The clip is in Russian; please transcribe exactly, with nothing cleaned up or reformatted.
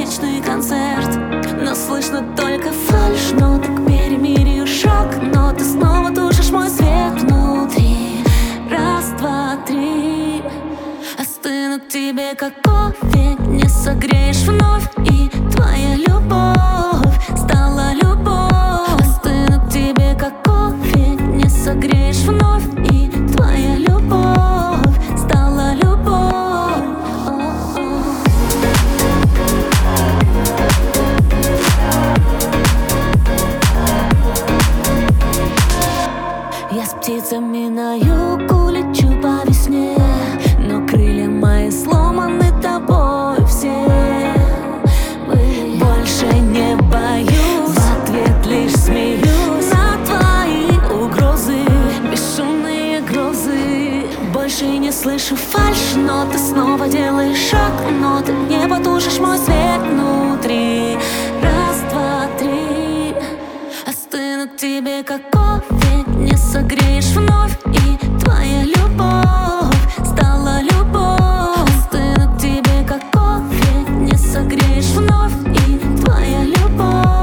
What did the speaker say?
сказочный концерт, но слышно только фальшь, но ты к перемирию шаг, но ты снова тушишь мой свет внутри. Раз, два, три. Остынут тебе, как кофе, не согреешь вновь, и твоя любовь стала любовь. Остынут тебе, как кофе, не согреешь вновь, и твоя любовь стала любовь. Я с птицами на юг улечу по весне, но крылья мои сломаны тобой все. Больше не боюсь, в ответ лишь смеюсь на твои угрозы, бесшумные грозы. Больше не слышу фальшь, но ты снова делаешь шаг, но ты не потушишь мой свет внутри. Раз, два, три. Остынут тебе, как кофе, не согреешь вновь, и твоя любовь стала любовь. Остынут тебе, как кофе, не согреешь вновь, и твоя любовь.